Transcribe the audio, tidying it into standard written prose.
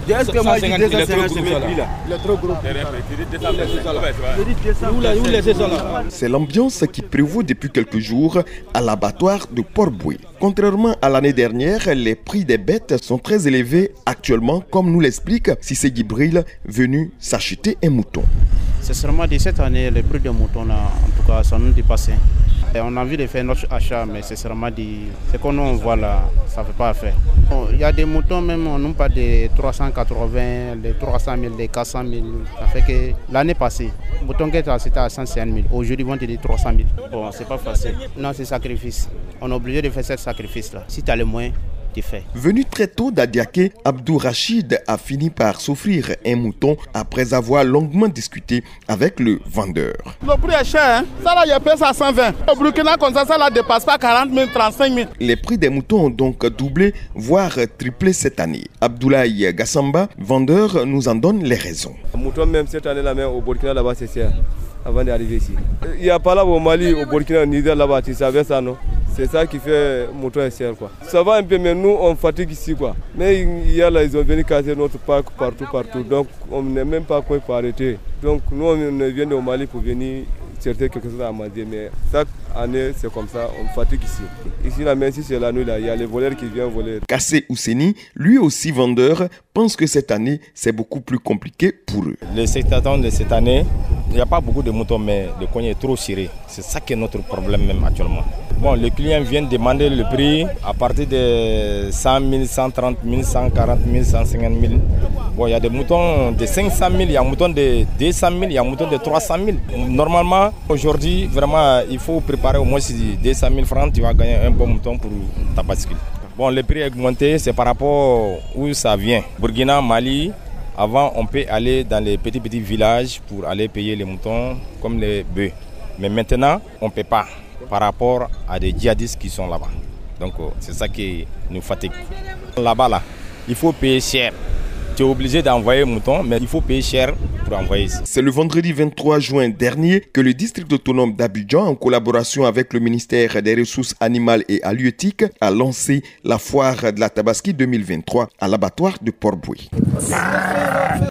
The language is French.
Est-ce que moi je dis 250, c'est même prix là? Il est trop gros. C'est l'ambiance qui prévaut depuis quelques jours à l'abattoir de Port-Boué. Contrairement à l'année dernière, les prix des bêtes sont très élevés actuellement, comme nous l'explique Cissé Gibril, venu s'acheter un mouton. C'est seulement de cette année, les prix des moutons, en tout cas, sont dépassés. Et on a envie de faire notre achat, mais c'est seulement ce qu'on nous voit là, ça ne fait pas affaire. Il y a des moutons, même, non pas des 380, des 300 000, des 400 000. Ça fait que l'année passée, le mouton qui était c'était à 150 000. Aujourd'hui, ils vont te dire 300 000. Bon, c'est pas facile. Non, c'est sacrifice. On est obligé de faire ce sacrifice-là. Si tu as les moyens, tu fais. Venu très tôt d'Adiaké, Abdou Rachid a fini par s'offrir un mouton après avoir longuement discuté avec le vendeur. Le prix est cher, hein? Ça là, il paye ça à 120. Au Burkina, comme ça ne dépasse pas 40 000, 35 000. Les prix des moutons ont donc doublé, voire triplé cette année. Abdoulaye Gassamba, vendeur, nous en donne les raisons. Le mouton, même cette année, là, au Burkina, là-bas, c'est cher. Avant d'arriver ici. Il n'y a pas là au Mali, au Burkina, au Niger, là-bas, tu savais ça, non? C'est ça qui fait mouton et cher, quoi. Ça va un peu, mais nous, on fatigue ici, quoi. Mais hier, là, ils ont venu casser notre parc partout. Donc, on n'est même pas quoi pour arrêter. Donc, nous, on vient au Mali pour venir chercher quelque chose à manger. Mais chaque année, c'est comme ça, on fatigue ici. Ici, là, même si c'est la nuit, là, il y a les voleurs qui viennent voler. Kassé Ousseni, lui aussi vendeur, pense que cette année, c'est beaucoup plus compliqué pour eux. Le secteur de cette année, il n'y a pas beaucoup de moutons, mais le coin est trop serré. C'est ça qui est notre problème même actuellement. Bon, les clients viennent demander le prix à partir de 100 000, 130 000, 140 000, 150 000. Bon, il y a des moutons de 500 000, il y a des moutons de 200 000, il y a des moutons de 300 000. Normalement, aujourd'hui, vraiment, il faut préparer au moins 200 000 francs, tu vas gagner un bon mouton pour ta bascule. Bon, le prix augmenté, c'est par rapport où ça vient. Burkina, Mali. Avant, on peut aller dans les petits villages pour aller payer les moutons comme les bœufs. Mais maintenant, on ne peut pas par rapport à des djihadistes qui sont là-bas. Donc, c'est ça qui nous fatigue. Là-bas, là, il faut payer cher. Tu es obligé d'envoyer un mouton, mais il faut payer cher pour envoyer ici. C'est le vendredi 23 juin dernier que le district autonome d'Abidjan, en collaboration avec le ministère des Ressources animales et halieutiques, a lancé la foire de la Tabaski 2023 à l'abattoir de Port-Boué.